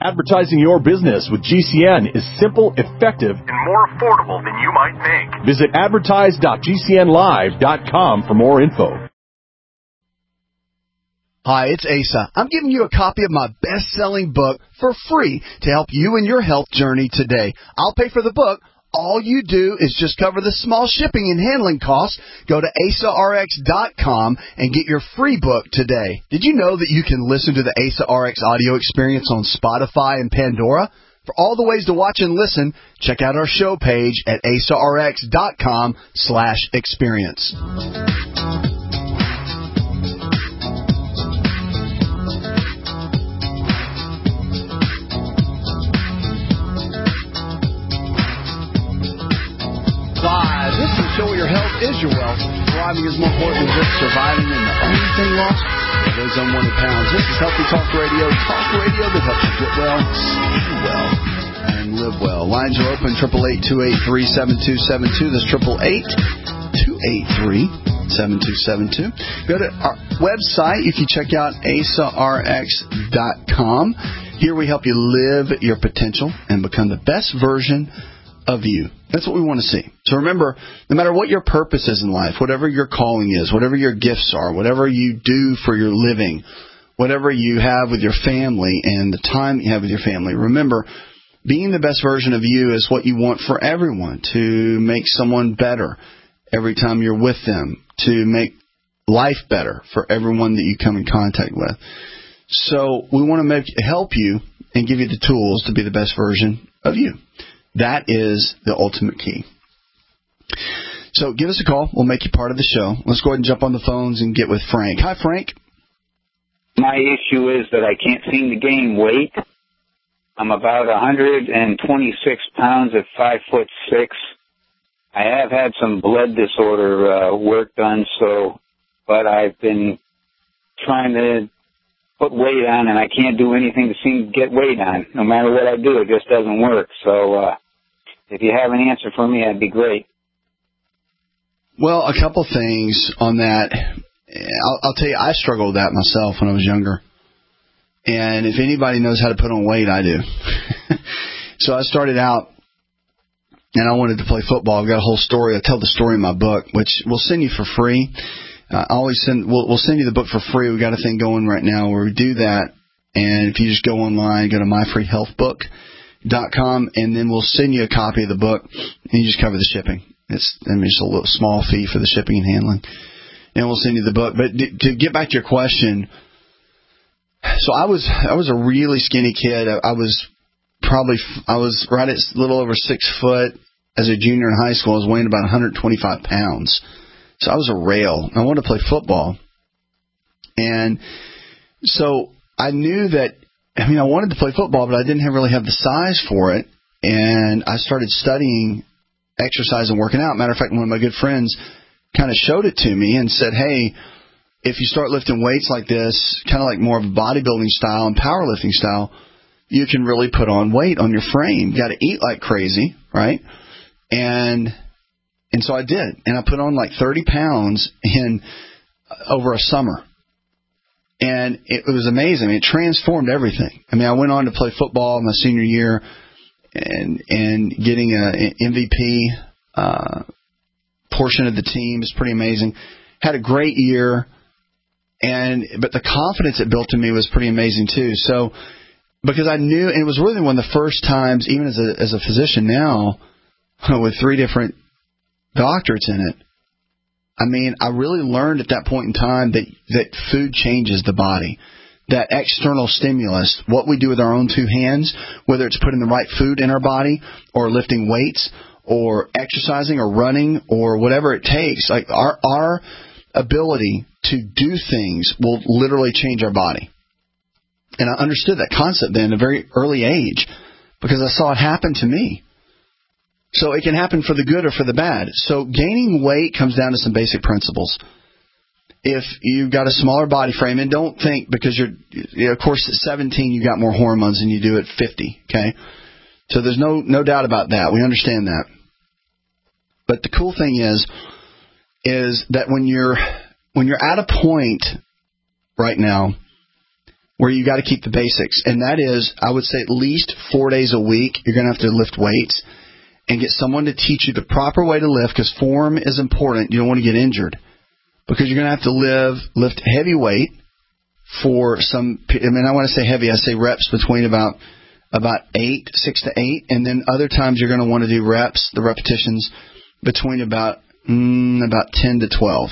Advertising your business with GCN is simple, effective, and more affordable than you might think. Visit advertise.gcnlive.com for more info. Hi, it's Asa. I'm giving you a copy of my best-selling book for free to help you in your health journey today. I'll pay for the book. All you do is just cover the small shipping and handling costs. Go to AsaRx.com and get your free book today. Did you know that you can listen to the Asa RX audio experience on Spotify and Pandora? For all the ways to watch and listen, check out our show page at AsaRx.com/experience. This is the show where your health is your wealth. Thriving is more important than just surviving, and the only thing lost are those unwanted pounds. This is Healthy Talk Radio that helps you get well, stay well, and live well. Lines are open, 888-283-7272. That's 888-283-7272. Go to our website. You can check out AsaRx.com. Here we help you live your potential and become the best version of you. That's what we want to see. So remember, no matter what your purpose is in life, whatever your calling is, whatever your gifts are, whatever you do for your living, whatever you have with your family and the time you have with your family, remember, being the best version of you is what you want for everyone, to make someone better every time you're with them, to make life better for everyone that you come in contact with. So we want to help you and give you the tools to be the best version of you. That is the ultimate key. So give us a call. We'll make you part of the show. Let's go ahead and jump on the phones and get with Frank. Hi, Frank. My issue is that I can't seem to gain weight. I'm about 126 pounds at 5'6". I have had some blood disorder work done, but I've been trying to put weight on, and I can't do anything to seem to get weight on. No matter what I do, it just doesn't work. So if you have an answer for me, that'd be great. Well, a couple things on that. I'll tell you, I struggled with that myself when I was younger. And if anybody knows how to put on weight, I do. So I started out, and I wanted to play football. I've got a whole story. I tell the story in my book, which we'll send you for free. We'll send you the book for free. We've got a thing going right now where we do that. And if you just go online, go to myfreehealthbook.com, and then we'll send you a copy of the book, and you just cover the shipping. It's just a little small fee for the shipping and handling. And we'll send you the book. But to get back to your question, so I was a really skinny kid. I was right at a little over 6 foot as a junior in high school. I was weighing about 125 pounds. So I was a rail. I wanted to play football. And so I knew that, I wanted to play football, but I didn't really have the size for it. And I started studying exercise and working out. Matter of fact, one of my good friends kind of showed it to me and said, hey, if you start lifting weights like this, kind of like more of a bodybuilding style and powerlifting style, you can really put on weight on your frame. You got to eat like crazy, right? And so I did. And I put on like 30 pounds over a summer. And it was amazing. It transformed everything. I went on to play football my senior year and getting an MVP portion of the team is pretty amazing. Had a great year. But the confidence it built in me was pretty amazing too. So, because I knew, and it was really one of the first times, even as a physician now, with 3 different doctorates in it, I really learned at that point in time that food changes the body. That external stimulus, what we do with our own 2 hands, whether it's putting the right food in our body or lifting weights or exercising or running or whatever it takes, like our ability to do things will literally change our body. And I understood that concept then at a very early age because I saw it happen to me. So it can happen for the good or for the bad. So gaining weight comes down to some basic principles. If you've got a smaller body frame, and don't think because you're of course, at 17 you got more hormones than you do at 50, okay? So there's no doubt about that. We understand that. But the cool thing is that when you're at a point right now where you got to keep the basics. And that is, I would say at least 4 days a week, you're going to have to lift weights and get someone to teach you the proper way to lift, because form is important. You don't want to get injured, because you're going to have to lift heavy weight for some, I mean, I want to say heavy, I say reps between about 6 to 8, and then other times you're going to want to do reps, the repetitions, between about 10 to 12.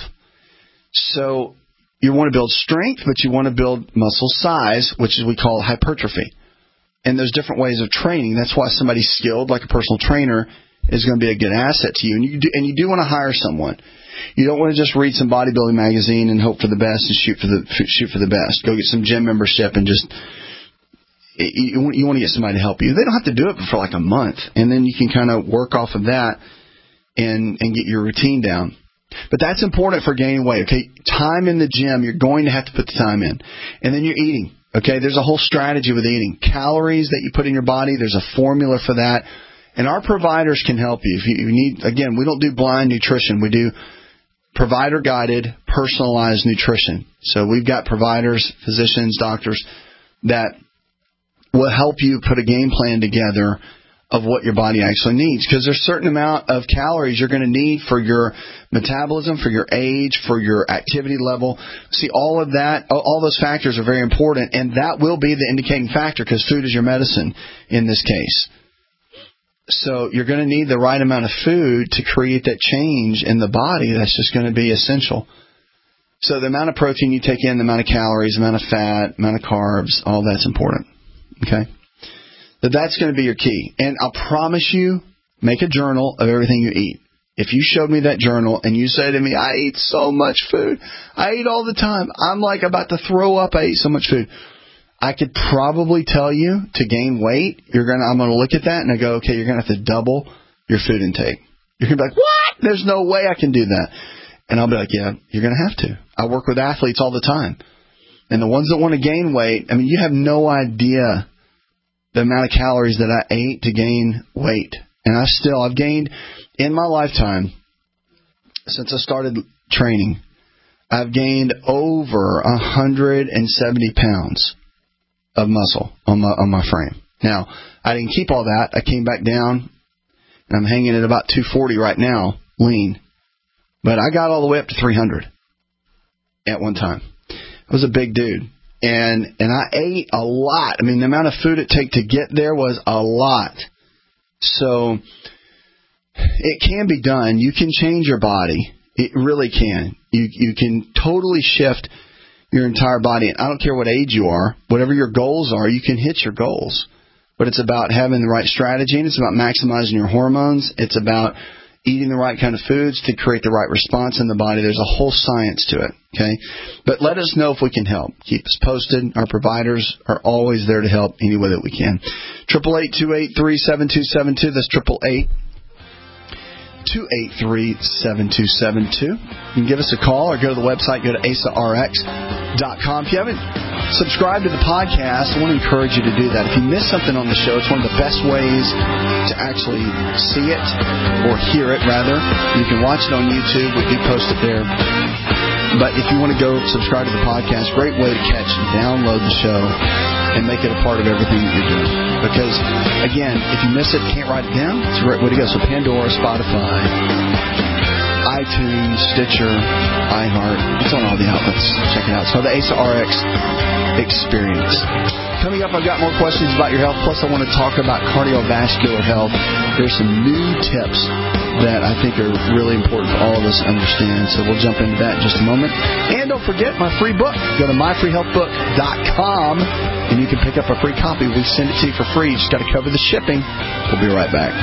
So you want to build strength, but you want to build muscle size, which is we call hypertrophy. And there's different ways of training. That's why somebody skilled, like a personal trainer, is going to be a good asset to you. And you do want to hire someone. You don't want to just read some bodybuilding magazine and hope for the best and shoot for the best. Go get some gym membership and just you want to get somebody to help you. They don't have to do it for like a month, and then you can kind of work off of that and get your routine down. But that's important for gaining weight. Okay, time in the gym, you're going to have to put the time in, and then you're eating. Okay, there's a whole strategy with eating. Calories that you put in your body, there's a formula for that. And our providers can help you. If you need, again, we don't do blind nutrition. We do provider-guided, personalized nutrition. So we've got providers, physicians, doctors that will help you put a game plan together of what your body actually needs. Because there's a certain amount of calories you're going to need for your metabolism, for your age, for your activity level. See, all of that, all those factors are very important, and that will be the indicating factor, because food is your medicine in this case. So you're going to need the right amount of food to create that change in the body. That's just going to be essential. So the amount of protein you take in, the amount of calories, the amount of fat, the amount of carbs, all that's important. Okay? But that's going to be your key. And I'll promise you, make a journal of everything you eat. If you showed me that journal and you say to me, I eat so much food, I eat all the time, I'm like about to throw up, I eat so much food, I could probably tell you to gain weight, I'm going to look at that and I go, okay, you're going to have to double your food intake. You're going to be like, what? There's no way I can do that. And I'll be like, yeah, you're going to have to. I work with athletes all the time. And the ones that want to gain weight, I mean, you have no idea the amount of calories that I ate to gain weight. And I've gained, in my lifetime, since I started training, I've gained over 170 pounds of muscle on my frame. Now, I didn't keep all that. I came back down, and I'm hanging at about 240 right now, lean. But I got all the way up to 300 at one time. I was a big dude. And I ate a lot. I mean, the amount of food it took to get there was a lot. So it can be done. You can change your body. It really can. You can totally shift your entire body. And I don't care what age you are. Whatever your goals are, you can hit your goals. But it's about having the right strategy, and it's about maximizing your hormones. It's about eating the right kind of foods to create the right response in the body. There's a whole science to it, okay? But let us know if we can help. Keep us posted. Our providers are always there to help any way that we can. 888-283-7272. That's 888-283-7272. You can give us a call or go to the website. Go to AsaRx.com. If you haven't subscribed to the podcast, I want to encourage you to do that. If you miss something on the show, it's one of the best ways to actually see it, or hear it, rather. You can watch it on YouTube. We do post it there. But if you want to go subscribe to the podcast, great way to catch and download the show and make it a part of everything that you're doing. Because, again, if you miss it, can't write it down, it's a great way to go. So Pandora, Spotify, iTunes, Stitcher, iHeart, it's on all the outlets. Check it out. So the Asa RX experience. Coming up, I've got more questions about your health. Plus, I want to talk about cardiovascular health. There's some new tips that I think are really important for all of us to understand. So we'll jump into that in just a moment. And don't forget my free book. Go to myfreehealthbook.com and you can pick up a free copy. We send it to you for free. You just got to cover the shipping. We'll be right back.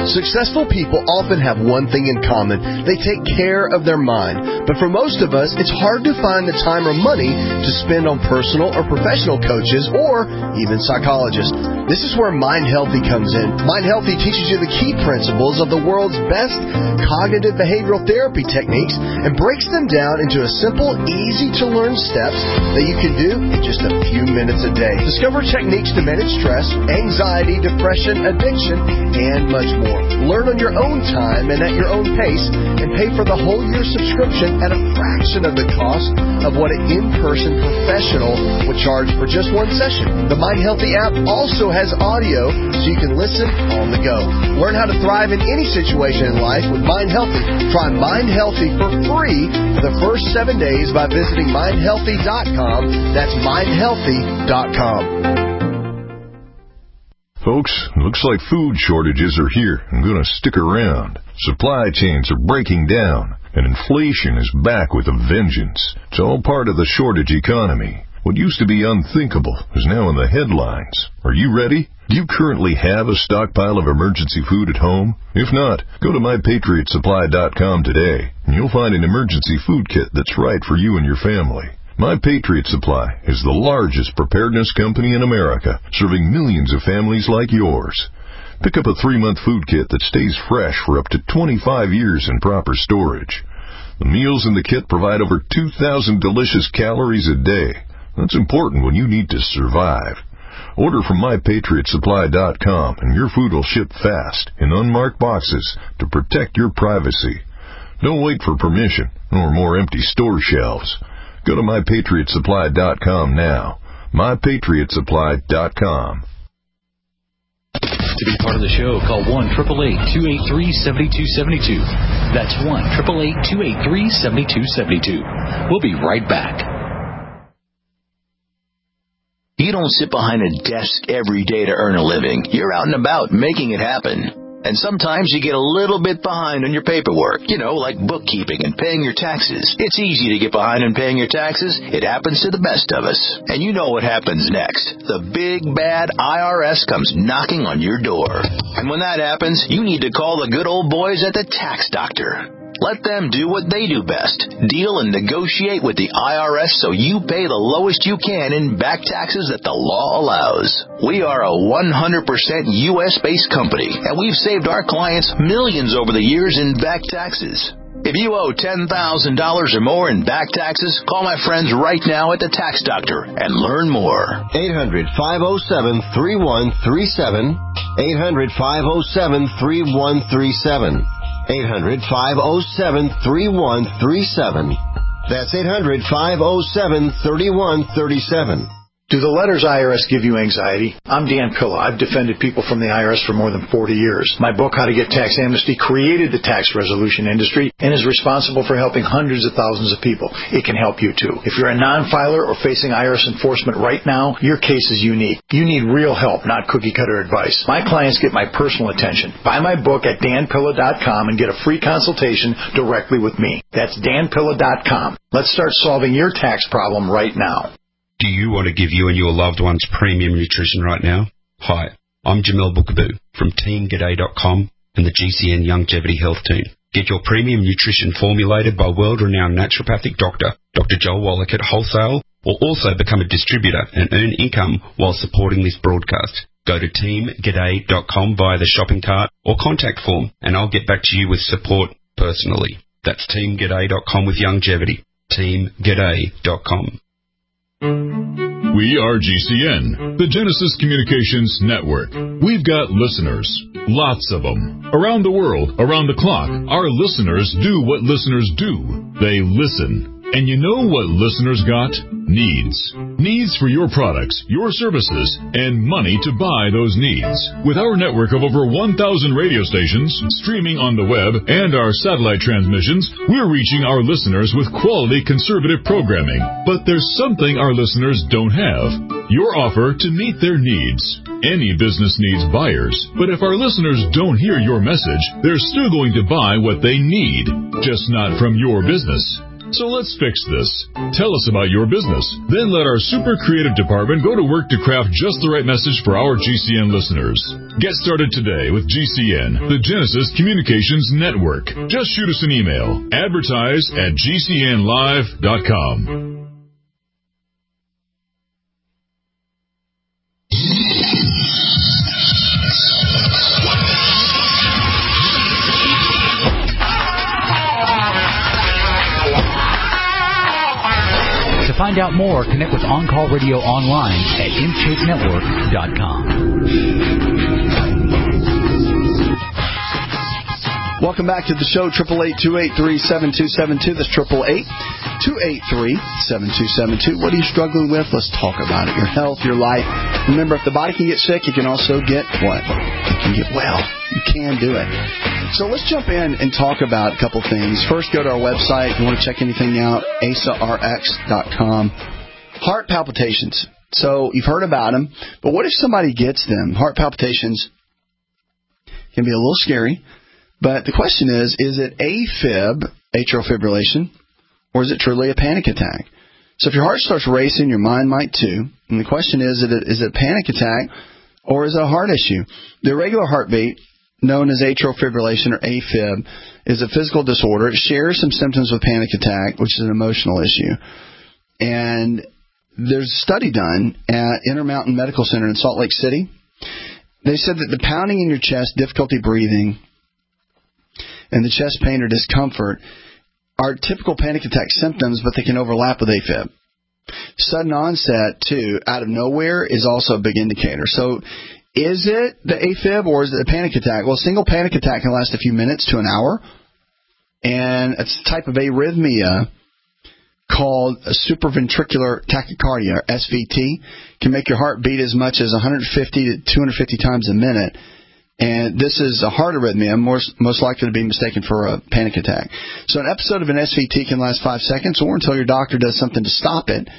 Successful people often have one thing in common. They take care of their mind. But for most of us, it's hard to find the time or money to spend on personal or professional coaches or even psychologists. This is where Mind Healthy comes in. Mind Healthy teaches you the key principles of the world's best cognitive behavioral therapy techniques and breaks them down into a simple, easy-to-learn steps that you can do in just a few minutes a day. Discover techniques to manage stress, anxiety, depression, addiction, and much more. Learn on your own time and at your own pace, and pay for the whole year subscription at a fraction of the cost of what an in-person professional would charge for just one session. The Mind Healthy app also has audio so you can listen on the go. Learn how to thrive in any situation in life with Mind Healthy. Try Mind Healthy for free for the first 7 days by visiting mindhealthy.com. That's mindhealthy.com. Folks, looks like food shortages are here and going to stick around. Supply chains are breaking down, and inflation is back with a vengeance. It's all part of the shortage economy. What used to be unthinkable is now in the headlines. Are you ready? Do you currently have a stockpile of emergency food at home? If not, go to MyPatriotSupply.com today, and you'll find an emergency food kit that's right for you and your family. My Patriot Supply is the largest preparedness company in America, serving millions of families like yours. Pick up a 3-month food kit that stays fresh for up to 25 years in proper storage. The meals in the kit provide over 2,000 delicious calories a day. That's important when you need to survive. Order from MyPatriotSupply.com and your food will ship fast in unmarked boxes to protect your privacy. Don't wait for permission or more empty store shelves. Go to MyPatriotSupply.com now. MyPatriotSupply.com. To be part of the show, call 1-888-283-7272. That's 1-888-283-7272. We'll be right back. You don't sit behind a desk every day to earn a living. You're out and about making it happen. And sometimes you get a little bit behind on your paperwork, like bookkeeping and paying your taxes. It's easy to get behind on paying your taxes. It happens to the best of us. And you know what happens next. The big, bad IRS comes knocking on your door. And when that happens, you need to call the good old boys at the Tax Doctor. Let them do what they do best. Deal and negotiate with the IRS so you pay the lowest you can in back taxes that the law allows. We are a 100% U.S.-based company, and we've saved our clients millions over the years in back taxes. If you owe $10,000 or more in back taxes, call my friends right now at the Tax Doctor and learn more. 800-507-3137. 800-507-3137. 800-507-3137. That's 800-507-3137. Do the letters IRS give you anxiety? I'm Dan Pilla. I've defended people from the IRS for more than 40 years. My book, How to Get Tax Amnesty, created the tax resolution industry and is responsible for helping hundreds of thousands of people. It can help you, too. If you're a non-filer or facing IRS enforcement right now, your case is unique. You need real help, not cookie-cutter advice. My clients get my personal attention. Buy my book at danpilla.com and get a free consultation directly with me. That's danpilla.com. Let's start solving your tax problem right now. Do you want to give you and your loved ones premium nutrition right now? Hi, I'm Jamel Bookaboo from TeamGaday.com and the GCN Longevity Health Team. Get your premium nutrition formulated by world-renowned naturopathic doctor, Dr. Joel Wallach at Wholesale, or also become a distributor and earn income while supporting this broadcast. Go to TeamGaday.com via the shopping cart or contact form, and I'll get back to you with support personally. That's TeamGaday.com with longevity. TeamGaday.com. We are GCN, the Genesis Communications Network. We've got listeners, lots of them, around the world, around the clock. Our listeners do what listeners do. They listen. And you know what listeners got? Needs. Needs for your products, your services, and money to buy those needs. With our network of over 1,000 radio stations, streaming on the web, and our satellite transmissions, we're reaching our listeners with quality conservative programming. But there's something our listeners don't have. Your offer to meet their needs. Any business needs buyers, but if our listeners don't hear your message, they're still going to buy what they need, just not from your business. So let's fix this. Tell us about your business. Then let our super creative department go to work to craft just the right message for our GCN listeners. Get started today with GCN, the Genesis Communications Network. Just shoot us an email. Advertise@gcnlive.com. To find out more, connect with On Call Radio online at InShapeNetwork.com. Welcome back to the show, 888-283-7272. That's 888-283-7272. What are you struggling with? Let's talk about it. Your health, your life. Remember, if the body can get sick, it can also get what? It can get well. You can do it. So let's jump in and talk about a couple things. First, go to our website. If you want to check anything out, AsaRx.com. Heart palpitations. So you've heard about them, but what if somebody gets them? Heart palpitations can be a little scary, but the question is it AFib, atrial fibrillation, or is it truly a panic attack? So if your heart starts racing, your mind might too. And the question is it a panic attack, or is it a heart issue? The irregular heartbeat, known as atrial fibrillation or AFib, is a physical disorder. It shares some symptoms with panic attack, which is an emotional issue. And there's a study done at Intermountain Medical Center in Salt Lake City. They said that the pounding in your chest, difficulty breathing, and the chest pain or discomfort are typical panic attack symptoms, but they can overlap with AFib. Sudden onset, too, out of nowhere is also a big indicator. So is it the AFib or is it a panic attack? Well, a single panic attack can last a few minutes to an hour, and it's a type of arrhythmia called a supraventricular tachycardia, or SVT, can make your heart beat as much as 150 to 250 times a minute. And this is a heart arrhythmia, most likely to be mistaken for a panic attack. So an episode of an SVT can last 5 seconds or until your doctor does something to stop it.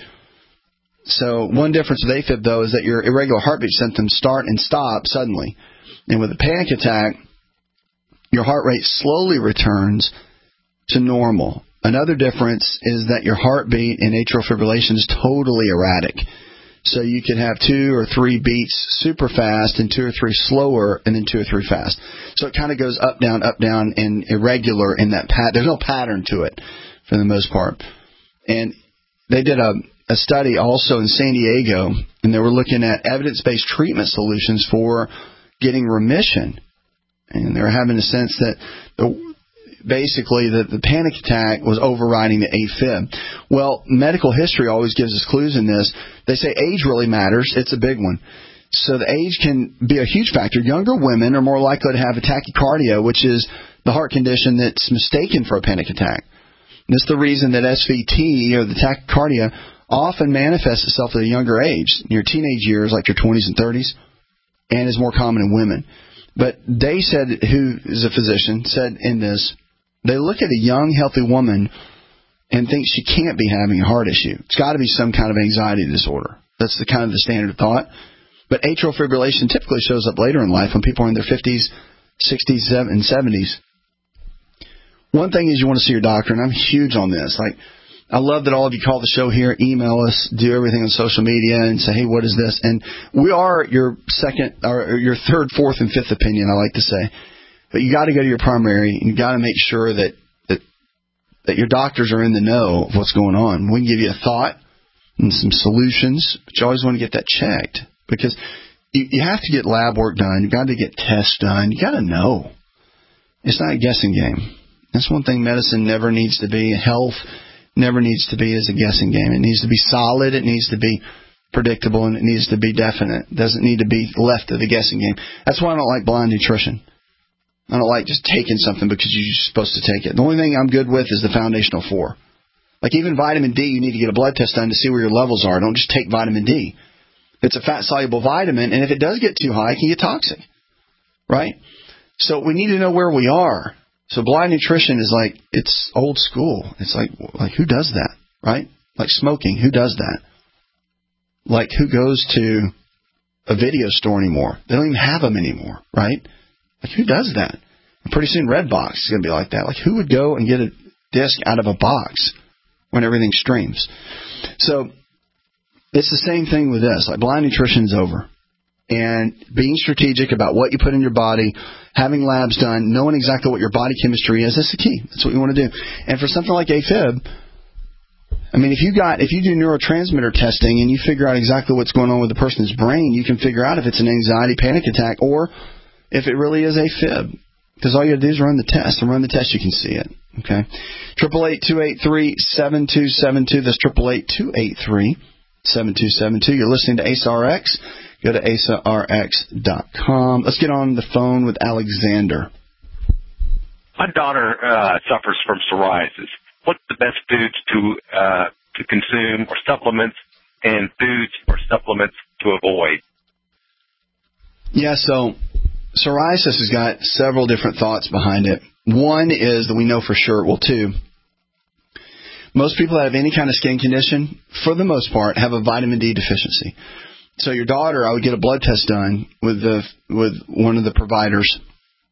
So one difference with AFib, though, is that your irregular heartbeat symptoms start and stop suddenly. And with a panic attack, your heart rate slowly returns to normal. Another difference is that your heartbeat in atrial fibrillation is totally erratic. So you can have 2 or 3 beats super fast and 2 or 3 slower and then 2 or 3 fast. So it kind of goes up, down, and irregular in that there's no pattern to it for the most part. And they did a study also in San Diego, and they were looking at evidence-based treatment solutions for getting remission. And they were having a sense that basically the panic attack was overriding the AFib. Well, medical history always gives us clues in this. They say age really matters. It's a big one. So the age can be a huge factor. Younger women are more likely to have a tachycardia, which is the heart condition that's mistaken for a panic attack. And this is the reason that SVT, or the tachycardia, often manifests itself at a younger age, in your teenage years, like your 20s and 30s, and is more common in women. But they said, who is a physician, said in this, they look at a young, healthy woman and think she can't be having a heart issue. It's got to be some kind of anxiety disorder. That's the kind of the standard thought. But atrial fibrillation typically shows up later in life when people are in their 50s, 60s, and 70s. One thing is you want to see your doctor, and I'm huge on this. Like, I love that all of you call the show here, email us, do everything on social media, and say, hey, what is this? And we are your second, or your third, fourth, and fifth opinion, I like to say. But you got to go to your primary, and you got to make sure that your doctors are in the know of what's going on. We can give you a thought and some solutions, but you always want to get that checked because you have to get lab work done. You got to get tests done. You got to know. It's not a guessing game. That's one thing medicine never needs to be. Health never needs to be as a guessing game. It needs to be solid. It needs to be predictable, and it needs to be definite. It doesn't need to be left to the guessing game. That's why I don't like blind nutrition. I don't like just taking something because you're supposed to take it. The only thing I'm good with is the foundational 4. Like even vitamin D, you need to get a blood test done to see where your levels are. Don't just take vitamin D. It's a fat-soluble vitamin, and if it does get too high, it can get toxic, right? So we need to know where we are. So blind nutrition is like, it's old school. It's like who does that, right? Like smoking, who does that? Like who goes to a video store anymore? They don't even have them anymore, right? Like, who does that? And pretty soon Redbox is going to be like that. Like, who would go and get a disc out of a box when everything streams? So, it's the same thing with this. Like, blind nutrition is over. And being strategic about what you put in your body, having labs done, knowing exactly what your body chemistry is, that's the key. That's what you want to do. And for something like AFib, I mean, if you do neurotransmitter testing and you figure out exactly what's going on with the person's brain, you can figure out if it's an anxiety panic attack or if it really is AFib. Because all you have to do is run the test. And run the test, you can see it. Okay? 888-283-7272. That's 888-283-7272. You're listening to AceRx. Go to AceRx.com. Let's get on the phone with Alexander. My daughter suffers from psoriasis. What's the best foods to consume or supplements, and foods or supplements to avoid? Yeah, so psoriasis has got several different thoughts behind it. One is that we know for sure, well, two, most people that have any kind of skin condition, for the most part, have a vitamin D deficiency. So your daughter, I would get a blood test done with one of the providers,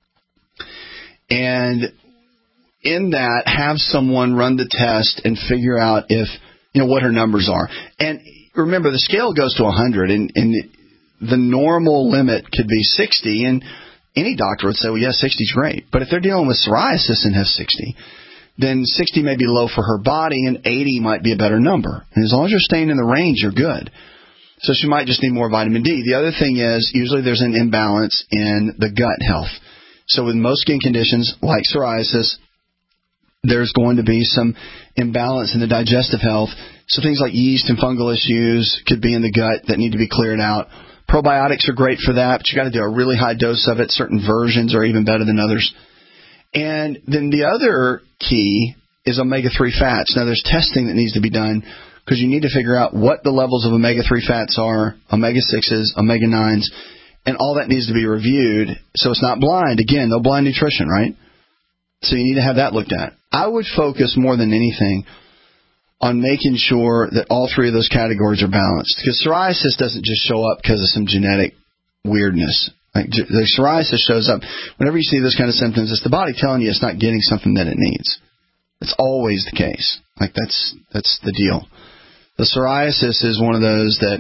and in that, have someone run the test and figure out if, what her numbers are. And remember, the scale goes to 100, and the normal limit could be 60, and any doctor would say, well, yeah, 60 is great. But if they're dealing with psoriasis and have 60, then 60 may be low for her body, and 80 might be a better number. And as long as you're staying in the range, you're good. So she might just need more vitamin D. The other thing is, usually there's an imbalance in the gut health. So with most skin conditions, like psoriasis, there's going to be some imbalance in the digestive health. So things like yeast and fungal issues could be in the gut that need to be cleared out. Probiotics are great for that, but you got to do a really high dose of it. Certain versions are even better than others. And then the other key is omega-3 fats. Now, there's testing that needs to be done because you need to figure out what the levels of omega-3 fats are, omega-6s, omega-9s, and all that needs to be reviewed so it's not blind. Again, no blind nutrition, right? So you need to have that looked at. I would focus more than anything on making sure that all three of those categories are balanced. Because psoriasis doesn't just show up because of some genetic weirdness. Like the psoriasis shows up whenever you see those kind of symptoms. It's the body telling you it's not getting something that it needs. It's always the case. Like that's the deal. The psoriasis is one of those that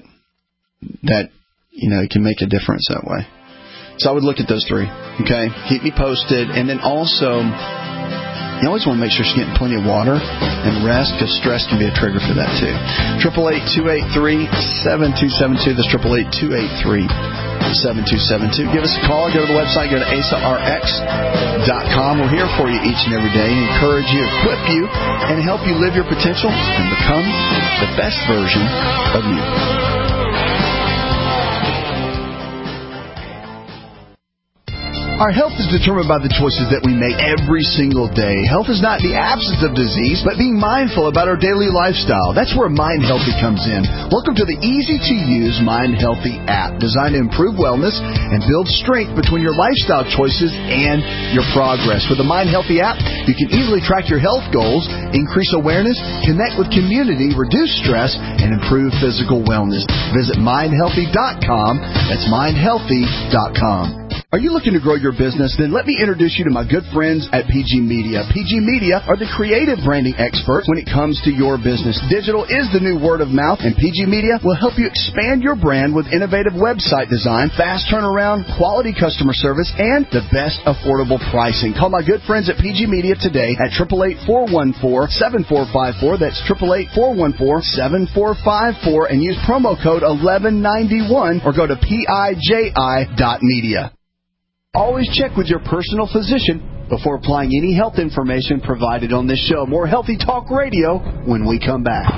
can make a difference that way. So I would look at those three. Okay, keep me posted, and then also, you always want to make sure she's getting plenty of water and rest, because stress can be a trigger for that too. 888-283-7272. That's 888-283-7272. Give us a call. Go to the website. Go to AceRx.com. We're here for you each and every day and encourage you, equip you, and help you live your potential and become the best version of you. Our health is determined by the choices that we make every single day. Health is not the absence of disease, but being mindful about our daily lifestyle. That's where Mind Healthy comes in. Welcome to the easy-to-use Mind Healthy app, designed to improve wellness and build strength between your lifestyle choices and your progress. With the Mind Healthy app, you can easily track your health goals, increase awareness, connect with community, reduce stress, and improve physical wellness. Visit mindhealthy.com. That's mindhealthy.com. Are you looking to grow your business? Then let me introduce you to my good friends at PG Media. PG Media are the creative branding experts when it comes to your business. Digital is the new word of mouth, and PG Media will help you expand your brand with innovative website design, fast turnaround, quality customer service, and the best affordable pricing. Call my good friends at PG Media today at 888-414-7454. That's 888-414-7454, and use promo code 1191 or go to PIJI.media. Always check with your personal physician before applying any health information provided on this show. More Healthy Talk Radio when we come back.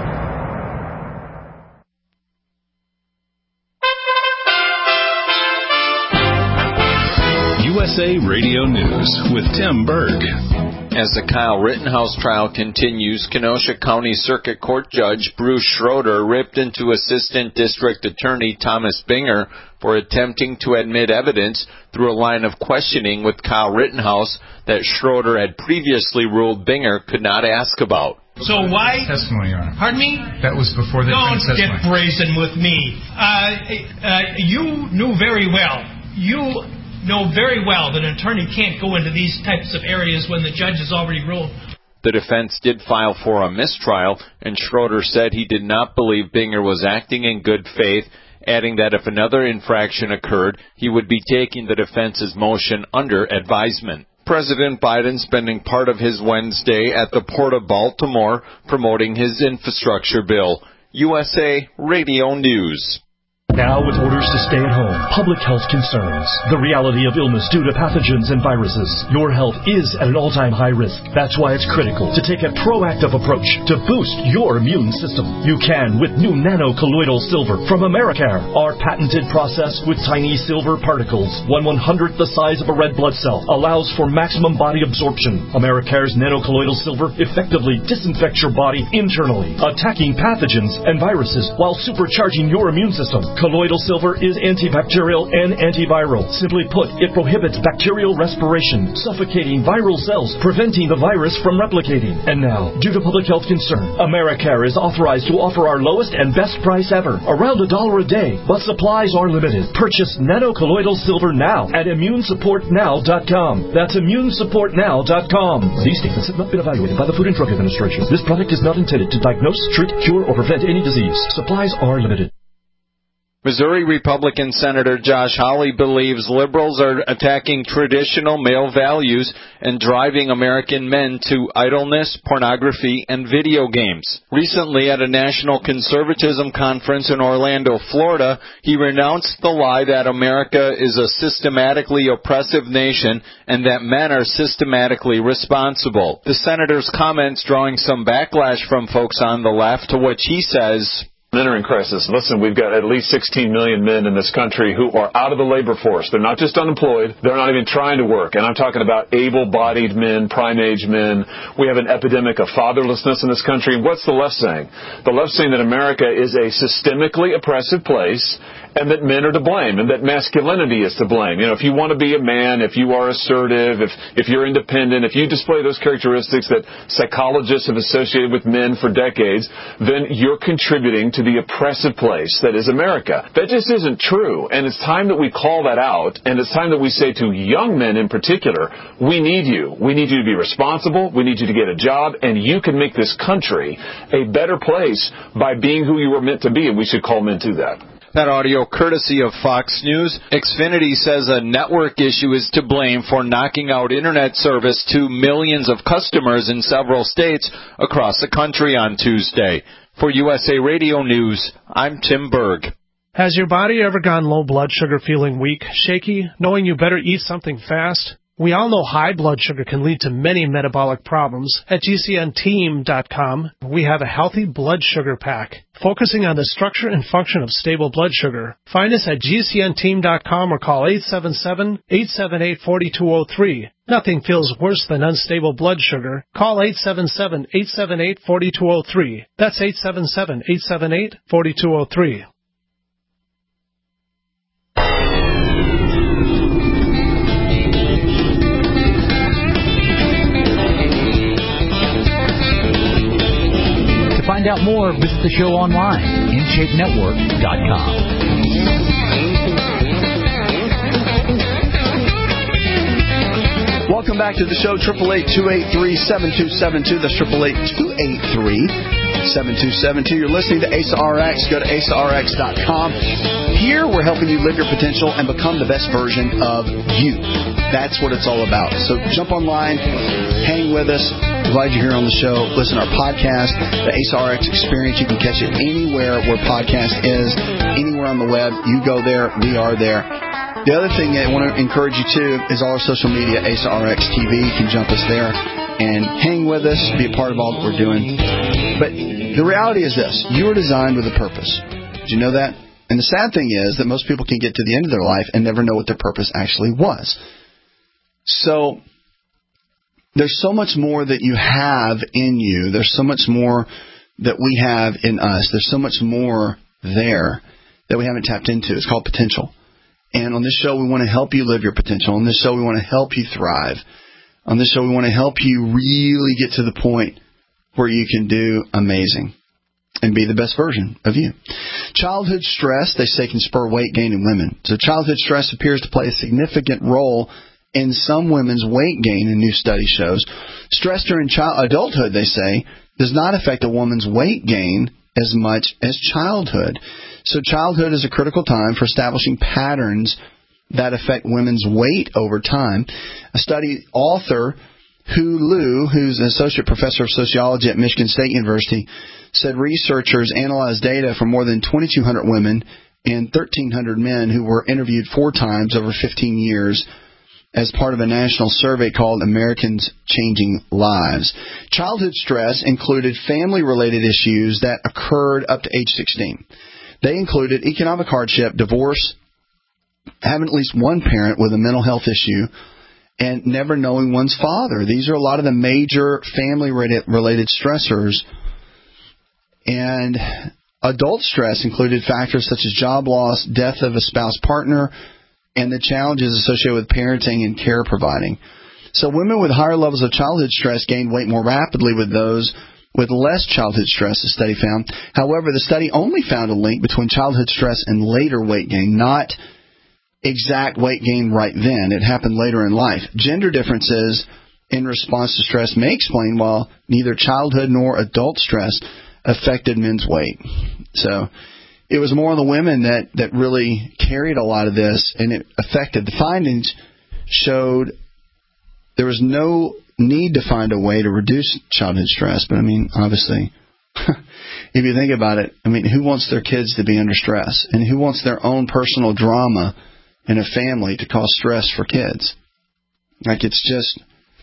USA Radio News with Tim Berg. As the Kyle Rittenhouse trial continues, Kenosha County Circuit Court Judge Bruce Schroeder ripped into Assistant District Attorney Thomas Binger for attempting to admit evidence through a line of questioning with Kyle Rittenhouse that Schroeder had previously ruled Binger could not ask about. So why? Testimony, Your Honor. Pardon me? That was before the Don't testimony. Get brazen with me. You knew very well. You know very well that an attorney can't go into these types of areas when the judge has already ruled. The defense did file for a mistrial, and Schroeder said he did not believe Binger was acting in good faith adding that if another infraction occurred, he would be taking the defense's motion under advisement. President Biden spending part of his Wednesday at the Port of Baltimore promoting his infrastructure bill. USA Radio News. Now with orders to stay at home, public health concerns, the reality of illness due to pathogens and viruses, your health is at an all-time high risk. That's why it's critical to take a proactive approach to boost your immune system. You can with new nano-colloidal silver from Americare. Our patented process with tiny silver particles, 1/100th the size of a red blood cell, allows for maximum body absorption. Americare's nano-colloidal silver effectively disinfects your body internally, attacking pathogens and viruses while supercharging your immune system. Colloidal silver is antibacterial and antiviral. Simply put, it prohibits bacterial respiration, suffocating viral cells, preventing the virus from replicating. And now, due to public health concern, Americare is authorized to offer our lowest and best price ever, around $1 a day, but supplies are limited. Purchase nano-colloidal silver now at immunesupportnow.com. That's immunesupportnow.com. These statements have not been evaluated by the Food and Drug Administration. This product is not intended to diagnose, treat, cure, or prevent any disease. Supplies are limited. Missouri Republican Senator Josh Hawley believes liberals are attacking traditional male values and driving American men to idleness, pornography, and video games. Recently, at a national conservatism conference in Orlando, Florida, he renounced the lie that America is a systematically oppressive nation and that men are systematically responsible. The senator's comments drawing some backlash from folks on the left, to which he says, Men are in crisis. Listen, we've got at least 16 million men in this country who are out of the labor force. They're not just unemployed. They're not even trying to work. And I'm talking about able-bodied men, prime-age men. We have an epidemic of fatherlessness in this country. What's the left saying? The left saying that America is a systemically oppressive place and that men are to blame and that masculinity is to blame. You know, if you want to be a man, if you are assertive, if you're independent, if you display those characteristics that psychologists have associated with men for decades, then you're contributing to the oppressive place that is America. That just isn't true. And it's time that we call that out. And it's time that we say to young men in particular, we need you. We need you to be responsible. We need you to get a job. And you can make this country a better place by being who you were meant to be. And we should call men to that. That audio courtesy of Fox News. Xfinity says a network issue is to blame for knocking out internet service to millions of customers in several states across the country on Tuesday. For USA Radio News, I'm Tim Berg. Has your body ever gone low blood sugar, feeling weak, shaky, knowing you better eat something fast? We all know high blood sugar can lead to many metabolic problems. At GCNteam.com, we have a healthy blood sugar pack, focusing on the structure and function of stable blood sugar. Find us at GCNteam.com or call 877-878-4203. Nothing feels worse than unstable blood sugar. Call 877-878-4203. That's 877-878-4203. To find out more, visit the show online, InShapeNetwork.com. Welcome back to the show, 888-283-7272. That's 888-283-7272. You're listening to Asa RX. Go to AsaRx.com. Here, we're helping you live your potential and become the best version of you. That's what it's all about. So jump online, hang with us. Glad you're here on the show. Listen to our podcast, the Asa RX Experience. You can catch it anywhere where podcast is, anywhere on the web. You go there, we are there. The other thing I want to encourage you to is all our social media, Asa RX TV. You can jump us there and hang with us, be a part of all that we're doing. But the reality is this. You are designed with a purpose. Did you know that? And the sad thing is that most people can get to the end of their life and never know what their purpose actually was. So there's so much more that you have in you. There's so much more that we have in us. There's so much more there that we haven't tapped into. It's called potential. And on this show, we want to help you live your potential. On this show, we want to help you thrive. On this show, we want to help you really get to the point where you can do amazing and be the best version of you. Childhood stress, they say, can spur weight gain in women. So childhood stress appears to play a significant role in some women's weight gain, a new study shows. Stress during adulthood, they say, does not affect a woman's weight gain as much as childhood. So childhood is a critical time for establishing patterns that affect women's weight over time. A study author, Hu Liu, who's an associate professor of sociology at Michigan State University, said researchers analyzed data from more than 2,200 women and 1,300 men who were interviewed 4 times over 15 years as part of a national survey called Americans Changing Lives. Childhood stress included family-related issues that occurred up to age 16. They included economic hardship, divorce, having at least one parent with a mental health issue, and never knowing one's father. These are a lot of the major family-related stressors. And adult stress included factors such as job loss, death of a spouse partner, and the challenges associated with parenting and care providing. So women with higher levels of childhood stress gained weight more rapidly with those with less childhood stress, the study found. However, the study only found a link between childhood stress and later weight gain, not exact weight gain right then. It happened later in life. Gender differences in response to stress may explain why neither childhood nor adult stress affected men's weight. So it was more the women that really carried a lot of this, and it affected. The findings showed there was no need to find a way to reduce childhood stress. But, I mean, obviously, if you think about it, I mean, who wants their kids to be under stress? And who wants their own personal drama in a family to cause stress for kids? Like, it's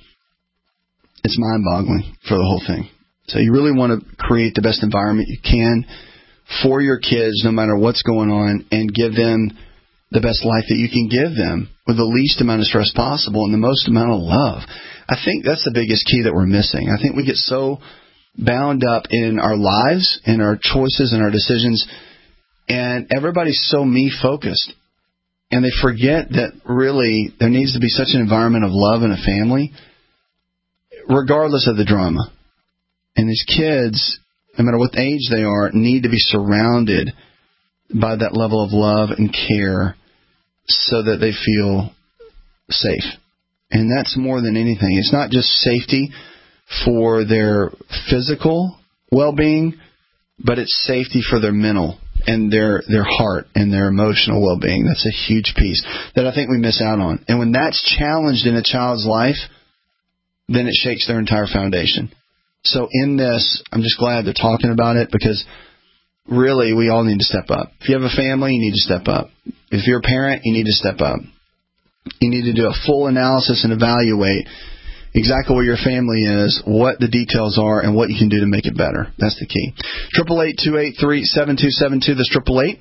mind-boggling for the whole thing. So you really want to create the best environment you can for your kids, no matter what's going on, and give them the best life that you can give them with the least amount of stress possible and the most amount of love. I think that's the biggest key that we're missing. I think we get so bound up in our lives and our choices and our decisions, and everybody's so me-focused. And they forget that really there needs to be such an environment of love in a family, regardless of the drama. And these kids, no matter what age they are, need to be surrounded by that level of love and care so that they feel safe. And that's more than anything. It's not just safety for their physical well-being, but it's safety for their mental and their heart and their emotional well-being. That's a huge piece that I think we miss out on. And when that's challenged in a child's life, then it shakes their entire foundation. So in this, I'm just glad they're talking about it, because really we all need to step up. If you have a family, you need to step up. If you're a parent, you need to step up. You need to do a full analysis and evaluate exactly where your family is, what the details are, and what you can do to make it better. That's the key. 888-283-7272. That's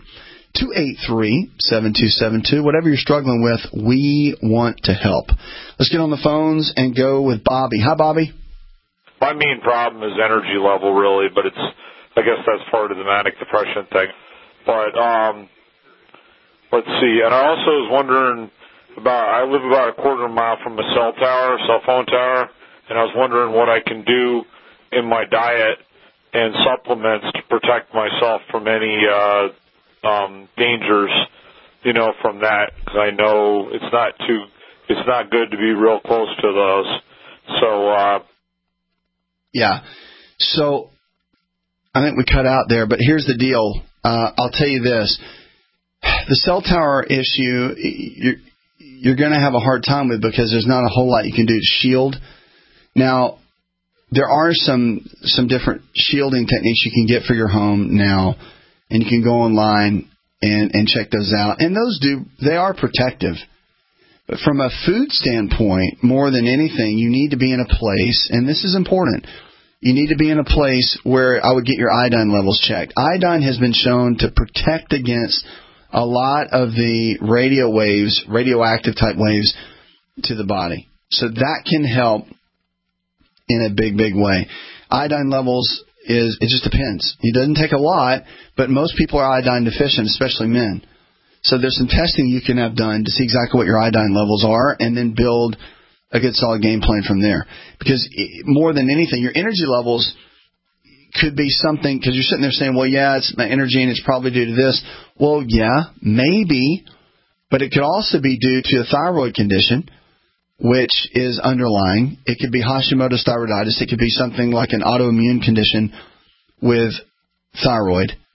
888-283-7272. Whatever you're struggling with, we want to help. Let's get on the phones and go with Bobby. Hi, Bobby. My main problem is energy level, really, but I guess that's part of the manic depression thing. But let's see. And I also was wondering I live about a quarter of a mile from a cell phone tower, and I was wondering what I can do in my diet and supplements to protect myself from any dangers, from that, because I know it's not good to be real close to those. So. Yeah. So I think we cut out there, but here's the deal. I'll tell you this. The cell tower issue, you're going to have a hard time with, because there's not a whole lot you can do to shield. Now, there are some different shielding techniques you can get for your home now, and you can go online and check those out. And they are protective. But from a food standpoint, more than anything, you need to be in a place, and this is important, you need to be in a place where I would get your iodine levels checked. Iodine has been shown to protect against a lot of the radioactive type waves to the body. So that can help in a big, big way. Iodine levels, it just depends. It doesn't take a lot, but most people are iodine deficient, especially men. So there's some testing you can have done to see exactly what your iodine levels are, and then build a good solid game plan from there. Because more than anything, your energy levels could be something, because you're sitting there saying, well, yeah, it's my energy and it's probably due to this. Well, yeah, maybe, but it could also be due to a thyroid condition, which is underlying. It could be Hashimoto's thyroiditis. It could be something like an autoimmune condition with thyroid.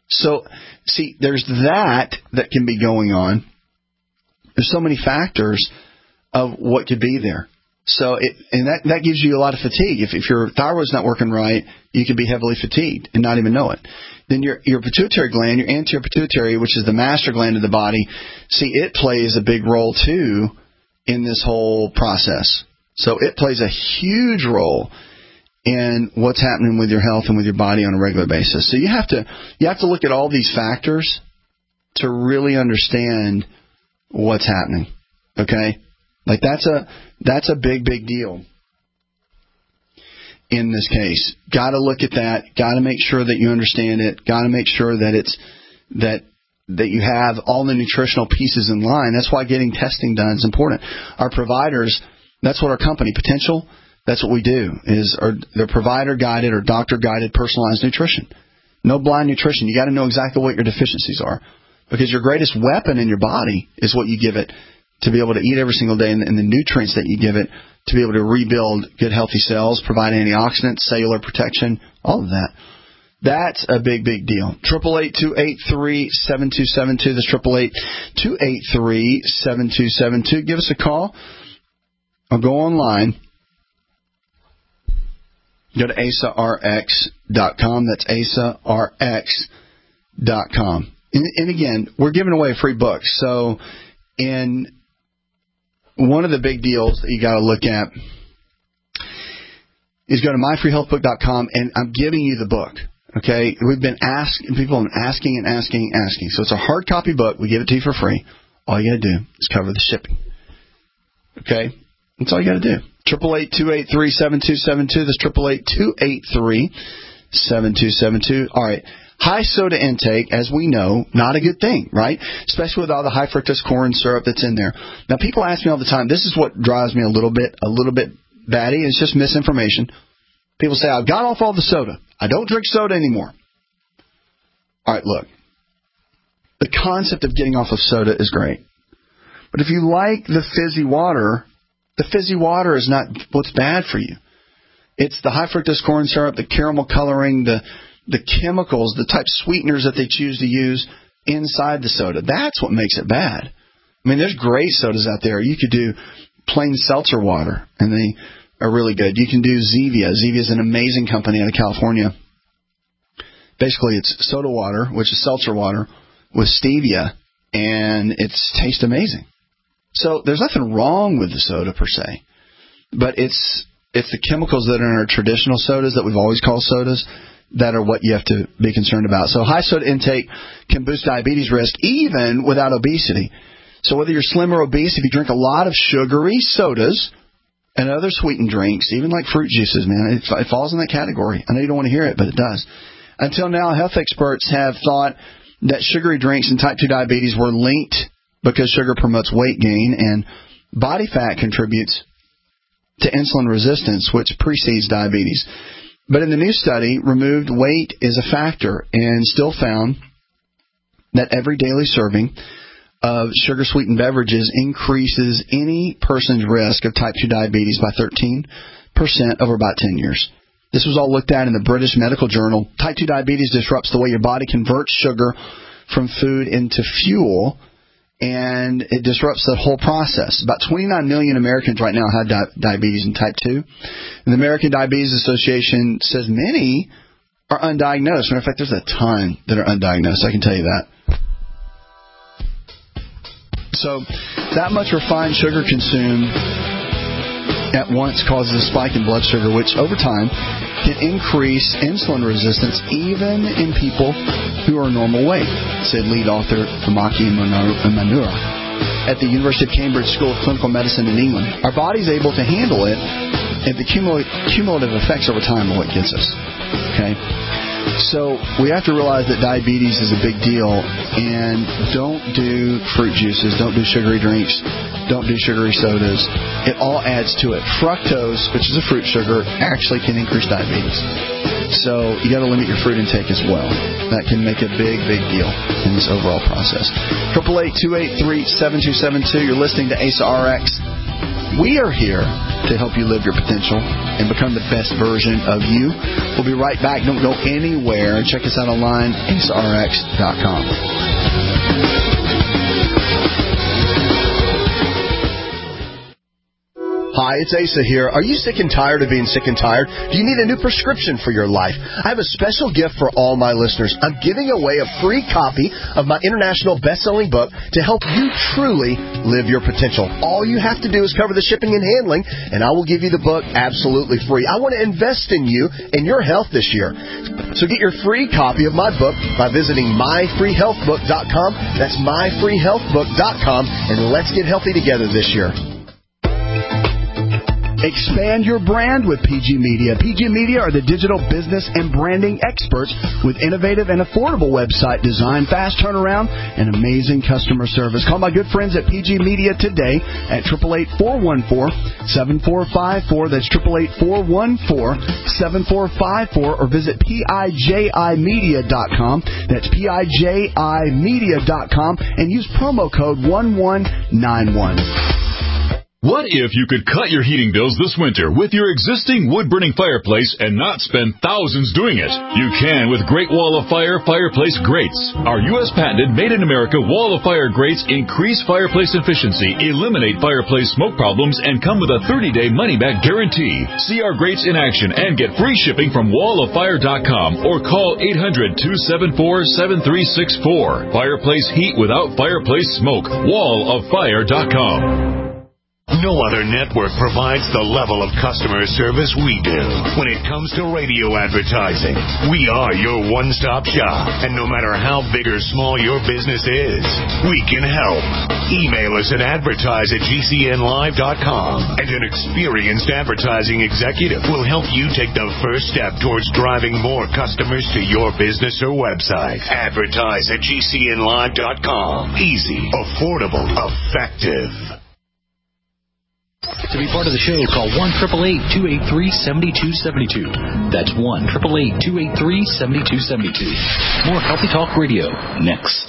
So, see, there's that can be going on. There's so many factors of what could be there. So, that gives you a lot of fatigue. If your thyroid's not working right, you can be heavily fatigued and not even know it. Then your pituitary gland, your anterior pituitary, which is the master gland of the body, see, it plays a big role too in this whole process. So it plays a huge role in what's happening with your health and with your body on a regular basis. So you have to look at all these factors to really understand what's happening. Okay? Like that's a big deal in this case. Got to look at that. Got to make sure that you understand it. Got to make sure that it's that you have all the nutritional pieces in line. That's why getting testing done is important. Our providers, that's what our company, Potential, that's what we do, is they're provider-guided or doctor-guided personalized nutrition. No blind nutrition. You got to know exactly what your deficiencies are, because your greatest weapon in your body is what you give it to be able to eat every single day, and the nutrients that you give it to be able to rebuild good, healthy cells, provide antioxidants, cellular protection, all of that. That's a big deal. 888-283-7272. That's 888-283-7272. Give us a call or go online. Go to AsaRx.com. That's AsaRx.com. And again, we're giving away a free book. So, one of the big deals that you got to look at is go to myfreehealthbook.com, and I'm giving you the book. Okay? We've been people have been asking. So it's a hard copy book. We give it to you for free. All you got to do is cover the shipping. Okay? That's all you got to do. 888-283-7272. That's 888-283-7272. All right. High soda intake, as we know, not a good thing, right? Especially with all the high fructose corn syrup that's in there. Now, people ask me all the time, this is what drives me a little bit batty. It's just misinformation. People say, I've got off all the soda. I don't drink soda anymore. All right, look. The concept of getting off of soda is great. But if you like the fizzy water is not what's bad for you. It's the high fructose corn syrup, the caramel coloring, the chemicals, the type sweeteners that they choose to use inside the soda. That's what makes it bad. I mean, there's great sodas out there. You could do plain seltzer water, and they are really good. You can do Zevia. Zevia is an amazing company out of California. Basically, it's soda water, which is seltzer water, with stevia, and it tastes amazing. So there's nothing wrong with the soda per se, but it's the chemicals that are in our traditional sodas that we've always called sodas that are what you have to be concerned about. So high soda intake can boost diabetes risk even without obesity. So whether you're slim or obese, if you drink a lot of sugary sodas and other sweetened drinks, even like fruit juices, man, it falls in that category. I know you don't want to hear it, but it does. Until now, health experts have thought that sugary drinks and type 2 diabetes were linked because sugar promotes weight gain and body fat contributes to insulin resistance, which precedes diabetes. But in the new study, removed weight is a factor, and still found that every daily serving of sugar-sweetened beverages increases any person's risk of type 2 diabetes by 13% over about 10 years. This was all looked at in the British Medical Journal. Type 2 diabetes disrupts the way your body converts sugar from food into fuel, and it disrupts the whole process. About 29 million Americans right now have diabetes in type 2. And the American Diabetes Association says many are undiagnosed. In fact, there's a ton that are undiagnosed, I can tell you that. So that much refined sugar consumed at once causes a spike in blood sugar, which over time can increase insulin resistance even in people who are normal weight, said lead author Famaki Manura at the University of Cambridge School of Clinical Medicine in England. Our body's able to handle it, and the cumulative effects over time are what gets us. Okay? So we have to realize that diabetes is a big deal, and don't do fruit juices, don't do sugary drinks, don't do sugary sodas. It all adds to it. Fructose, which is a fruit sugar, actually can increase diabetes. So you got to limit your fruit intake as well. That can make a big deal in this overall process. 888-283-7272. You're listening to Asa RX. We are here to help you live your potential and become the best version of you. We'll be right back. Don't go anywhere. Check us out online, AceRx.com. Hi, it's Asa here. Are you sick and tired of being sick and tired? Do you need a new prescription for your life? I have a special gift for all my listeners. I'm giving away a free copy of my international best-selling book to help you truly live your potential. All you have to do is cover the shipping and handling, and I will give you the book absolutely free. I want to invest in you and your health this year. So get your free copy of my book by visiting myfreehealthbook.com. That's myfreehealthbook.com, and let's get healthy together this year. Expand your brand with PG Media. PG Media are the digital business and branding experts with innovative and affordable website design, fast turnaround, and amazing customer service. Call my good friends at PG Media today at 888-414-7454. That's 888-414-7454, or visit PIJImedia.com. That's PIJImedia.com, and use promo code 1191. What if you could cut your heating bills this winter with your existing wood-burning fireplace and not spend thousands doing it? You can with Great Wall of Fire fireplace grates. Our U.S. patented made-in-America Wall of Fire grates increase fireplace efficiency, eliminate fireplace smoke problems, and come with a 30-day money-back guarantee. See our grates in action and get free shipping from walloffire.com or call 800-274-7364. Fireplace heat without fireplace smoke. walloffire.com. No other network provides the level of customer service we do. When it comes to radio advertising, we are your one-stop shop. And no matter how big or small your business is, we can help. Email us at advertise@gcnlive.com, and an experienced advertising executive will help you take the first step towards driving more customers to your business or website. Advertise@gcnlive.com. Easy, affordable, effective. To be part of the show, call 1-888-283-7272. That's 1-888-283-7272. More Healthy Talk Radio next.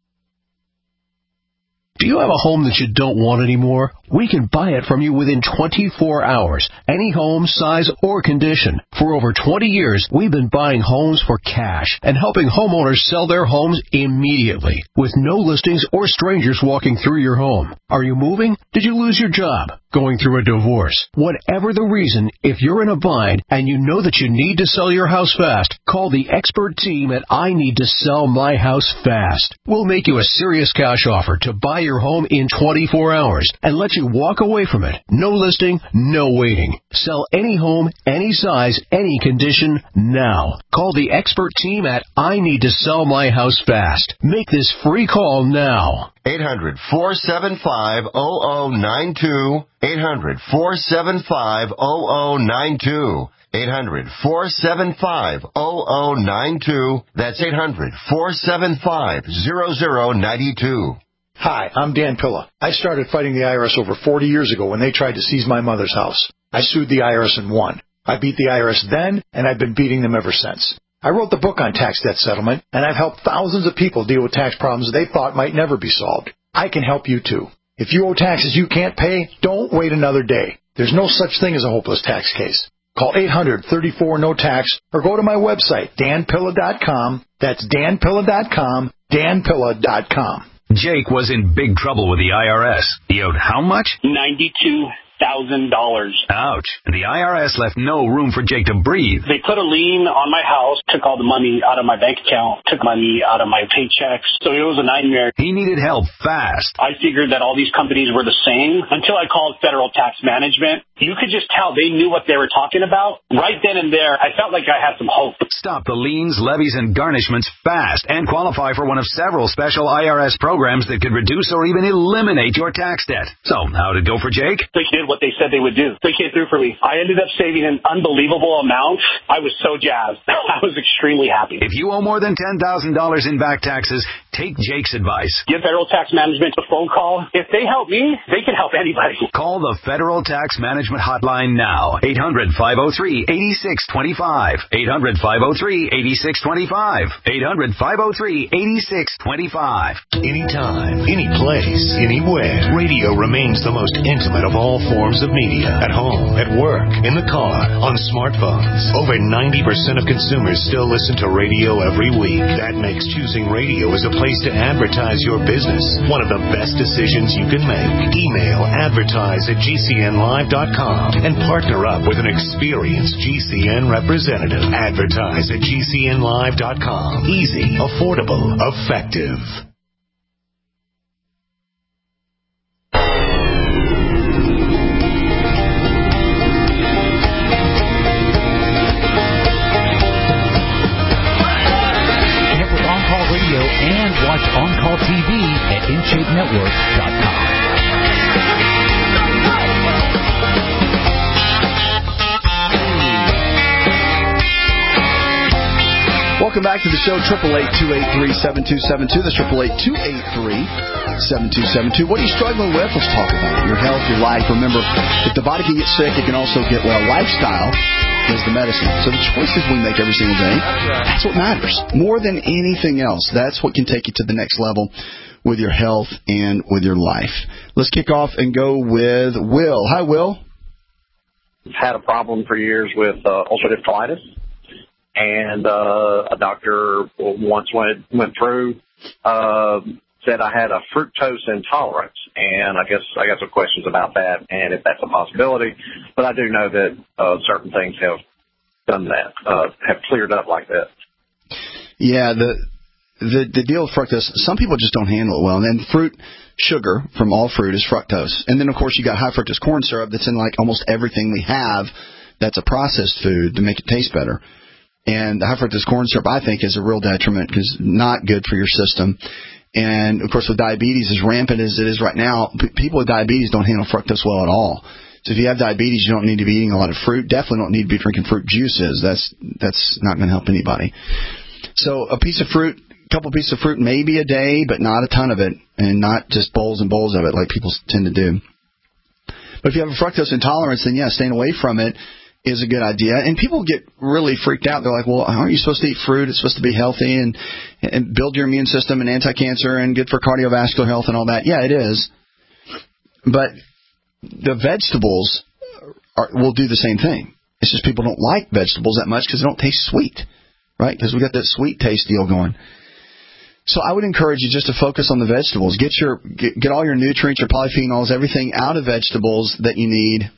Do you have a home that you don't want anymore? We can buy it from you within 24 hours. Any home, size, or condition. For over 20 years, we've been buying homes for cash and helping homeowners sell their homes immediately with no listings or strangers walking through your home. Are you moving? Did you lose your job? Going through a divorce? Whatever the reason, if you're in a bind and you know that you need to sell your house fast, call the expert team at I Need to Sell My House Fast. We'll make you a serious cash offer to buy your home in 24 hours and let you walk away from it. No listing, no waiting. Sell any home, any size, any condition now. Call the expert team at I Need to Sell My House Fast. Make this free call now. 800-475-0092. 800-475-0092. 800-475-0092. That's 800-475-0092. Hi, I'm Dan Pilla. I started fighting the IRS over 40 years ago when they tried to seize my mother's house. I sued the IRS and won. I beat the IRS then, and I've been beating them ever since. I wrote the book on tax debt settlement, and I've helped thousands of people deal with tax problems they thought might never be solved. I can help you too. If you owe taxes you can't pay, don't wait another day. There's no such thing as a hopeless tax case. Call 800-34-NO-TAX or go to my website, danpilla.com. That's danpilla.com, danpilla.com. Jake was in big trouble with the IRS. He owed how much? $92,000. Ouch. The IRS left no room for Jake to breathe. They put a lien on my house, took all the money out of my bank account, took money out of my paychecks. So it was a nightmare. He needed help fast. I figured that all these companies were the same until I called Federal Tax Management. You could just tell they knew what they were talking about. Right then and there, I felt like I had some hope. Stop the liens, levies, and garnishments fast and qualify for one of several special IRS programs that could reduce or even eliminate your tax debt. So, how did it go for Jake? They did what they said they would do. They came through for me. I ended up saving an unbelievable amount. I was so jazzed. I was extremely happy. If you owe more than $10,000 in back taxes, Take Jake's advice. Give Federal Tax Management a phone call. If they help me, they can help anybody. Call the Federal Tax Management Hotline now. 800-503-8625. 800-503-8625. 800-503-8625. Anytime, any place, anywhere. Radio remains the most intimate of all forms of media. At home, at work, in the car, on smartphones. Over 90% of consumers still listen to radio every week. That makes choosing radio as a place to advertise your business one of the best decisions you can make. Email advertise@gcnlive.com and partner up with an experienced GCN representative. Advertise@gcnlive.com. Easy, affordable, effective. And watch On-Call TV at InShapeNetwork.com. Welcome back to the show, 888-283-7272. That's 888-283-7272. What are you struggling with? Let's talk about it. Your health, your life. Remember, if the body can get sick, it can also get well. Lifestyle is the medicine. So the choices we make every single day, that's what matters. More than anything else, that's what can take you to the next level with your health and with your life. Let's kick off and go with Will. Hi, Will. I've had a problem for years with ulcerative colitis, and a doctor once went through, said I had a fructose intolerance, and I guess I got some questions about that and if that's a possibility. But I do know that certain things have done that, have cleared up like that. Yeah, the deal with fructose, some people just don't handle it well. And then fruit sugar from all fruit is fructose. And then, of course, you got high fructose corn syrup that's in like almost everything we have that's a processed food to make it taste better. And the high fructose corn syrup, I think, is a real detriment because not good for your system. And, of course, with diabetes as rampant as it is right now, people with diabetes don't handle fructose well at all. So if you have diabetes, you don't need to be eating a lot of fruit. Definitely don't need to be drinking fruit juices. That's not going to help anybody. So a piece of fruit, a couple pieces of fruit, maybe a day, but not a ton of it, and not just bowls and bowls of it like people tend to do. But if you have a fructose intolerance, then, yeah, staying away from it is a good idea. And people get really freaked out. They're like, well, aren't you supposed to eat fruit? It's supposed to be healthy and build your immune system and anti-cancer and good for cardiovascular health and all that. Yeah, it is. But the vegetables will do the same thing. It's just people don't like vegetables that much because they don't taste sweet, right? Because we got that sweet taste deal going. So I would encourage you just to focus on the vegetables. Get all your nutrients, your polyphenols, everything out of vegetables that you need.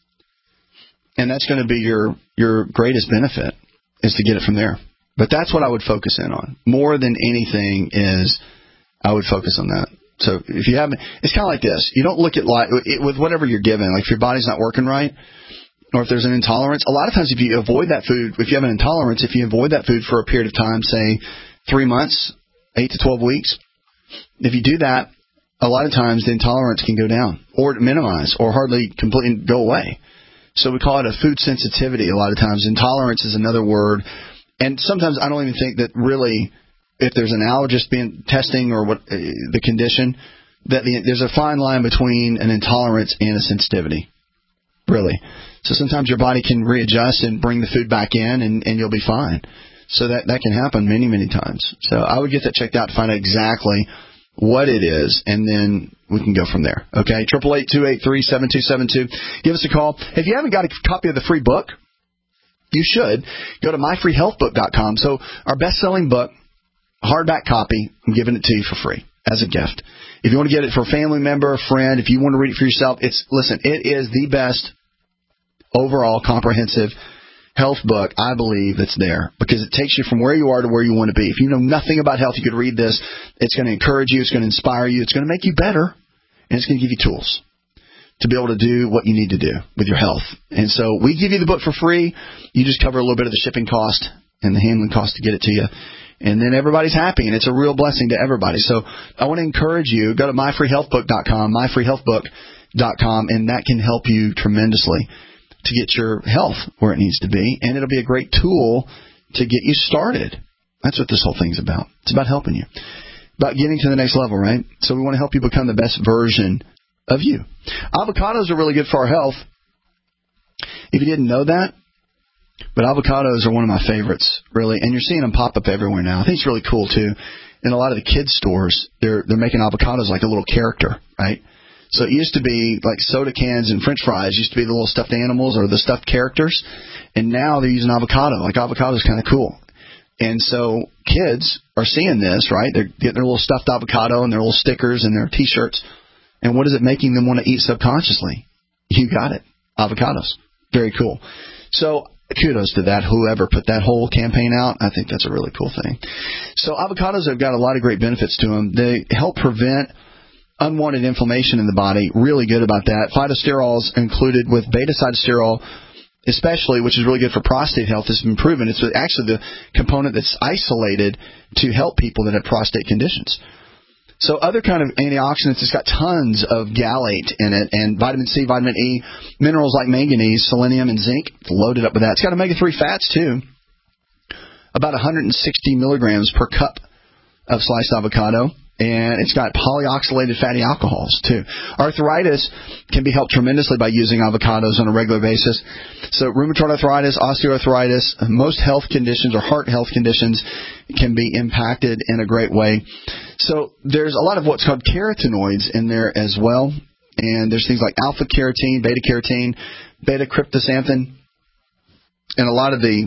And that's going to be your greatest benefit is to get it from there. But that's what I would focus in on. More than anything is I would focus on that. So if you haven't, it's kind of like this. You don't look at with whatever you're given. Like if your body's not working right or if there's an intolerance, a lot of times if you avoid that food, if you have an intolerance, if you avoid that food for a period of time, say 3 months, 8 to 12 weeks, if you do that, a lot of times the intolerance can go down or minimize or hardly completely go away. So we call it a food sensitivity a lot of times. Intolerance is another word. And sometimes I don't even think that really, if there's an allergist being testing or what the condition, that there's a fine line between an intolerance and a sensitivity, really. So sometimes your body can readjust and bring the food back in, and you'll be fine. So that can happen many, many times. So I would get that checked out to find out exactly what it is, and then we can go from there. Okay, 888-283-7272. Give us a call. If you haven't got a copy of the free book, you should go to myfreehealthbook.com. So our best-selling book, hardback copy, I'm giving it to you for free as a gift. If you want to get it for a family member, a friend, if you want to read it for yourself, it is the best overall comprehensive health book, I believe, that's there, because it takes you from where you are to where you want to be. If you know nothing about health, you could read this. It's going to encourage you. It's going to inspire you. It's going to make you better, and it's going to give you tools to be able to do what you need to do with your health. And so we give you the book for free. You just cover a little bit of the shipping cost and the handling cost to get it to you. And then everybody's happy, and it's a real blessing to everybody. So I want to encourage you, go to myfreehealthbook.com, myfreehealthbook.com, and that can help you tremendously to get your health where it needs to be, and it'll be a great tool to get you started. That's what this whole thing's about. It's about helping you. about getting to the next level, right? So we want to help you become the best version of you. Avocados are really good for our health. If you didn't know that, but avocados are one of my favorites, really, and you're seeing them pop up everywhere now. I think it's really cool, too. In a lot of the kids' stores, they're making avocados like a little character, right? So it used to be like soda cans and French fries used to be the little stuffed animals or the stuffed characters, and now they're using avocado. Like avocado is kind of cool. And so kids are seeing this, right? They're getting their little stuffed avocado and their little stickers and their T-shirts. And what is it making them want to eat subconsciously? You got it. Avocados. Very cool. So kudos to that. Whoever put that whole campaign out, I think that's a really cool thing. So avocados have got a lot of great benefits to them. They help prevent unwanted inflammation in the body. Really good about that. Phytosterols included with beta-sitosterol, especially, which is really good for prostate health, has been proven. It's actually the component that's isolated to help people that have prostate conditions. So other kind of antioxidants, it's got tons of gallate in it, and vitamin C, vitamin E, minerals like manganese, selenium, and zinc. It's loaded up with that. It's got omega-3 fats, too. About 160 milligrams per cup of sliced avocado. And it's got polyoxylated fatty alcohols, too. Arthritis can be helped tremendously by using avocados on a regular basis. So rheumatoid arthritis, osteoarthritis, most health conditions or heart health conditions can be impacted in a great way. So there's a lot of what's called carotenoids in there as well. And there's things like alpha-carotene, beta-carotene, beta-cryptoxanthin, and a lot of the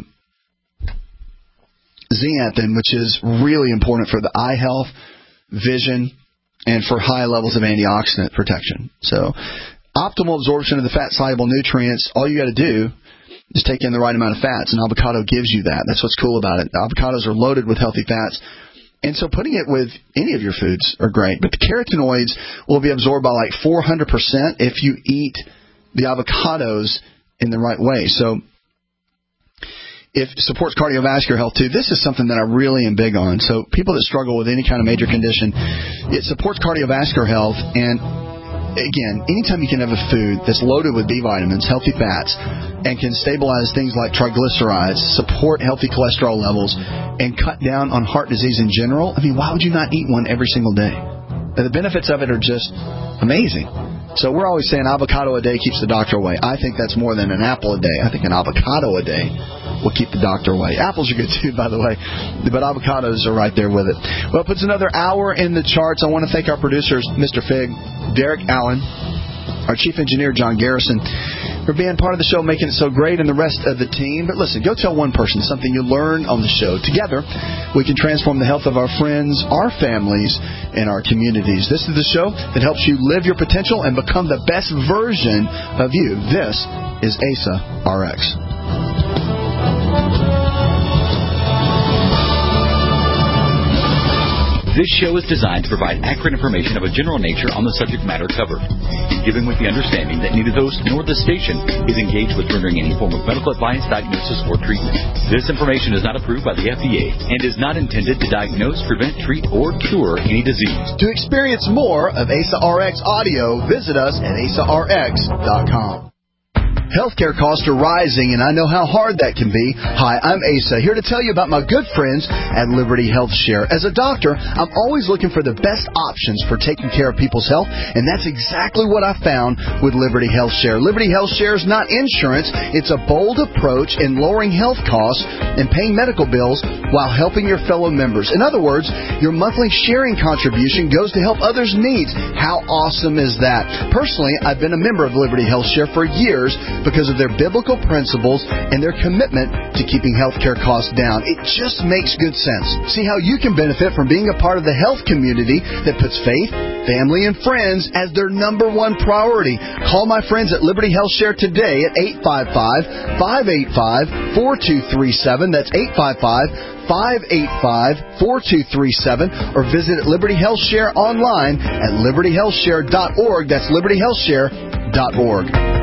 zeaxanthin, which is really important for the eye health, vision, and for high levels of antioxidant protection. So optimal absorption of the fat-soluble nutrients, all you got to do is take in the right amount of fats, and avocado gives you that. That's what's cool about it. The avocados are loaded with healthy fats, and so putting it with any of your foods are great. But the carotenoids will be absorbed by like 400% if you eat the avocados in the right way. So it supports cardiovascular health, too. This is something that I really am big on. So people that struggle with any kind of major condition, it supports cardiovascular health. And, again, anytime you can have a food that's loaded with B vitamins, healthy fats, and can stabilize things like triglycerides, support healthy cholesterol levels, and cut down on heart disease in general, I mean, why would you not eat one every single day? The benefits of it are just amazing. So we're always saying avocado a day keeps the doctor away. I think that's more than an apple a day. I think an avocado a day will keep the doctor away. Apples are good, too, by the way, but avocados are right there with it. Well, it puts another hour in the charts. I want to thank our producers, Mr. Fig, Derek Allen, our chief engineer, John Garrison, for being part of the show, making it so great, and the rest of the team. But listen, go tell one person something you learned on the show. Together, we can transform the health of our friends, our families, and our communities. This is the show that helps you live your potential and become the best version of you. This is ASA RX. This show is designed to provide accurate information of a general nature on the subject matter covered, given with the understanding that neither the host nor the station is engaged with rendering any form of medical advice, diagnosis, or treatment. This information is not approved by the FDA and is not intended to diagnose, prevent, treat, or cure any disease. To experience more of ASA RX audio, visit us at asarx.com. Healthcare costs are rising, and I know how hard that can be. Hi, I'm Asa, here to tell you about my good friends at Liberty Health Share. As a doctor, I'm always looking for the best options for taking care of people's health, and that's exactly what I found with Liberty Health Share. Liberty Health Share is not insurance. It's a bold approach in lowering health costs and paying medical bills while helping your fellow members. In other words, your monthly sharing contribution goes to help others' needs. How awesome is that? Personally, I've been a member of Liberty Health Share for years because of their biblical principles and their commitment to keeping healthcare costs down. It just makes good sense. See how you can benefit from being a part of the health community that puts faith, family, and friends as their number one priority. Call my friends at Liberty Health Share today at 855-585-4237. That's 855-585-4237, or visit Liberty Health Share online at libertyhealthshare.org. That's libertyhealthshare.org.